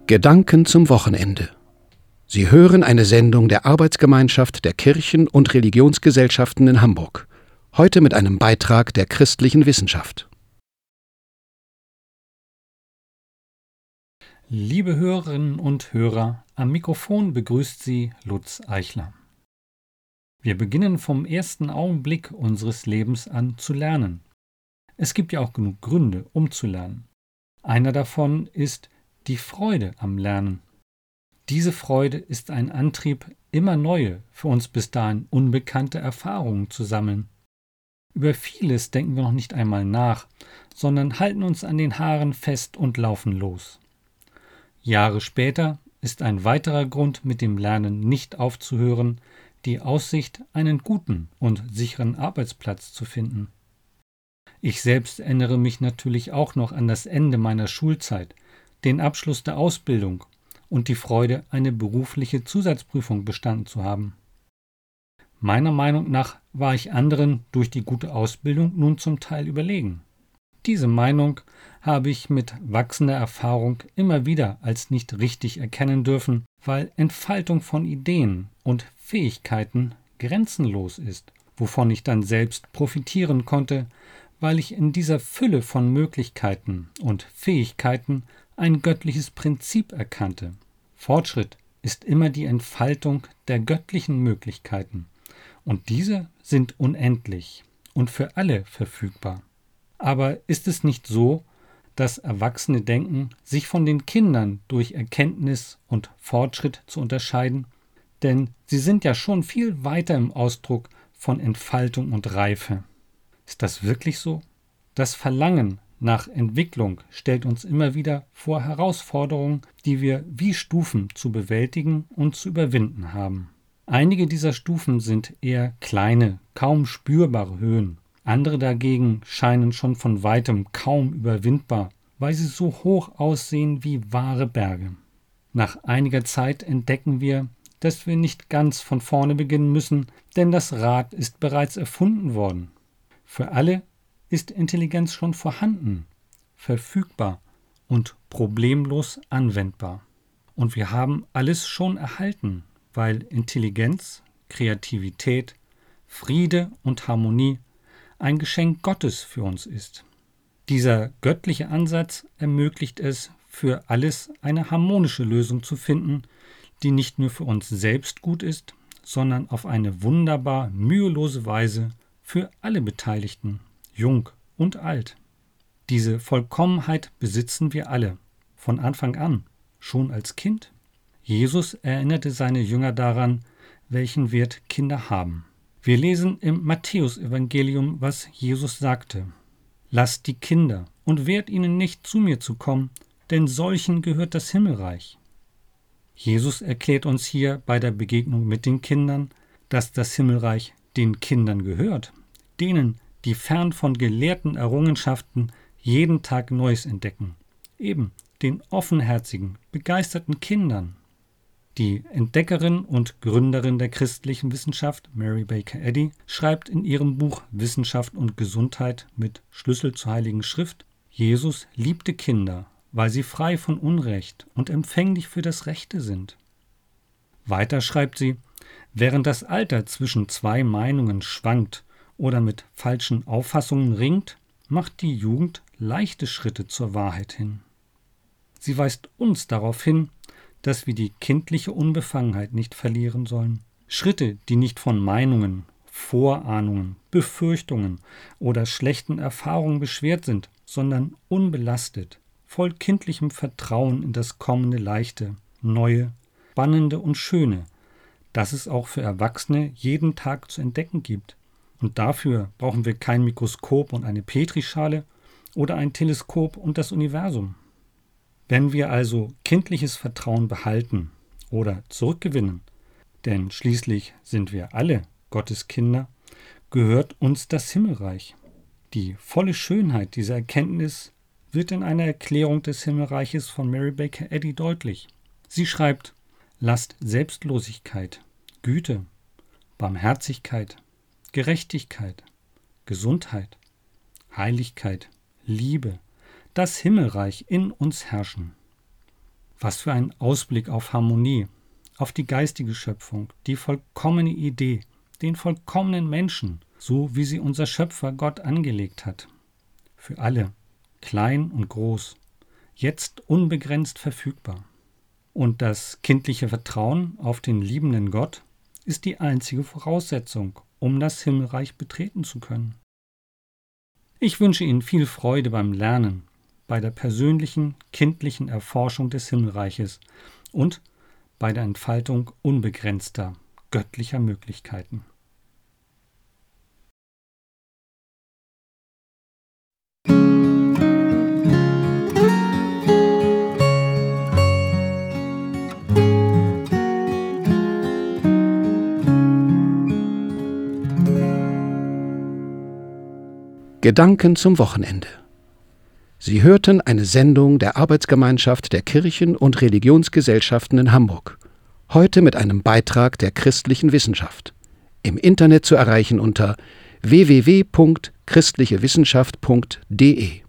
Gedanken zum Wochenende. Sie hören eine Sendung der Arbeitsgemeinschaft der Kirchen- und Religionsgesellschaften in Hamburg. Heute mit einem Beitrag der christlichen Wissenschaft. Liebe Hörerinnen und Hörer, am Mikrofon begrüßt Sie Lutz Eichler. Wir beginnen vom ersten Augenblick unseres Lebens an zu lernen. Es gibt ja auch genug Gründe, um zu lernen. Einer davon ist die Freude am Lernen. Diese Freude ist ein Antrieb, immer neue, für uns bis dahin unbekannte Erfahrungen zu sammeln. Über vieles denken wir noch nicht einmal nach, sondern halten uns an den Haaren fest und laufen los. Jahre später ist ein weiterer Grund, mit dem Lernen nicht aufzuhören, die Aussicht, einen guten und sicheren Arbeitsplatz zu finden. Ich selbst erinnere mich natürlich auch noch an das Ende meiner Schulzeit, den Abschluss der Ausbildung und die Freude, eine berufliche Zusatzprüfung bestanden zu haben. Meiner Meinung nach war ich anderen durch die gute Ausbildung nun zum Teil überlegen. Diese Meinung habe ich mit wachsender Erfahrung immer wieder als nicht richtig erkennen dürfen, weil Entfaltung von Ideen und Fähigkeiten grenzenlos ist, wovon ich dann selbst profitieren konnte, weil ich in dieser Fülle von Möglichkeiten und Fähigkeiten ein göttliches Prinzip erkannte. Fortschritt ist immer die Entfaltung der göttlichen Möglichkeiten, und diese sind unendlich und für alle verfügbar. Aber ist es nicht so, dass Erwachsene denken, sich von den Kindern durch Erkenntnis und Fortschritt zu unterscheiden? Denn sie sind ja schon viel weiter im Ausdruck von Entfaltung und Reife. Ist das wirklich so? Das Verlangen nach Entwicklung stellt uns immer wieder vor Herausforderungen, die wir wie Stufen zu bewältigen und zu überwinden haben. Einige dieser Stufen sind eher kleine, kaum spürbare Höhen. Andere dagegen scheinen schon von weitem kaum überwindbar, weil sie so hoch aussehen wie wahre Berge. Nach einiger Zeit entdecken wir, dass wir nicht ganz von vorne beginnen müssen, denn das Rad ist bereits erfunden worden. Für alle ist Intelligenz schon vorhanden, verfügbar und problemlos anwendbar. Und wir haben alles schon erhalten, weil Intelligenz, Kreativität, Friede und Harmonie ein Geschenk Gottes für uns ist. Dieser göttliche Ansatz ermöglicht es, für alles eine harmonische Lösung zu finden, die nicht nur für uns selbst gut ist, sondern auf eine wunderbar mühelose Weise für alle Beteiligten, jung und alt. Diese Vollkommenheit besitzen wir alle, von Anfang an, schon als Kind. Jesus erinnerte seine Jünger daran, welchen Wert Kinder haben. Wir lesen im Matthäusevangelium, was Jesus sagte: Lasst die Kinder und wehrt ihnen nicht, zu mir zu kommen, denn solchen gehört das Himmelreich. Jesus erklärt uns hier bei der Begegnung mit den Kindern, dass das Himmelreich den Kindern gehört, denen, die fern von gelehrten Errungenschaften jeden Tag Neues entdecken, eben den offenherzigen, begeisterten Kindern. Die Entdeckerin und Gründerin der christlichen Wissenschaft, Mary Baker Eddy, schreibt in ihrem Buch Wissenschaft und Gesundheit mit Schlüssel zur Heiligen Schrift: Jesus liebte Kinder, weil sie frei von Unrecht und empfänglich für das Rechte sind. Weiter schreibt sie: Während das Alter zwischen zwei Meinungen schwankt oder mit falschen Auffassungen ringt, macht die Jugend leichte Schritte zur Wahrheit hin. Sie weist uns darauf hin, dass wir die kindliche Unbefangenheit nicht verlieren sollen. Schritte, die nicht von Meinungen, Vorahnungen, Befürchtungen oder schlechten Erfahrungen beschwert sind, sondern unbelastet, voll kindlichem Vertrauen in das kommende Leichte, Neue, Spannende und Schöne, das es auch für Erwachsene jeden Tag zu entdecken gibt. Und dafür brauchen wir kein Mikroskop und eine Petrischale oder ein Teleskop und das Universum. Wenn wir also kindliches Vertrauen behalten oder zurückgewinnen, denn schließlich sind wir alle Gottes Kinder, gehört uns das Himmelreich. Die volle Schönheit dieser Erkenntnis wird in einer Erklärung des Himmelreiches von Mary Baker Eddy deutlich. Sie schreibt: Lasst Selbstlosigkeit, Güte, Barmherzigkeit, Gerechtigkeit, Gesundheit, Heiligkeit, Liebe, das Himmelreich in uns herrschen. Was für ein Ausblick auf Harmonie, auf die geistige Schöpfung, die vollkommene Idee, den vollkommenen Menschen, so wie sie unser Schöpfer Gott angelegt hat. Für alle, klein und groß, jetzt unbegrenzt verfügbar. Und das kindliche Vertrauen auf den liebenden Gott ist die einzige Voraussetzung, um das Himmelreich betreten zu können. Ich wünsche Ihnen viel Freude beim Lernen, bei der persönlichen, kindlichen Erforschung des Himmelreiches und bei der Entfaltung unbegrenzter, göttlicher Möglichkeiten. Gedanken zum Wochenende. Sie hörten eine Sendung der Arbeitsgemeinschaft der Kirchen- und Religionsgesellschaften in Hamburg. Heute mit einem Beitrag der christlichen Wissenschaft. Im Internet zu erreichen unter www.christlichewissenschaft.de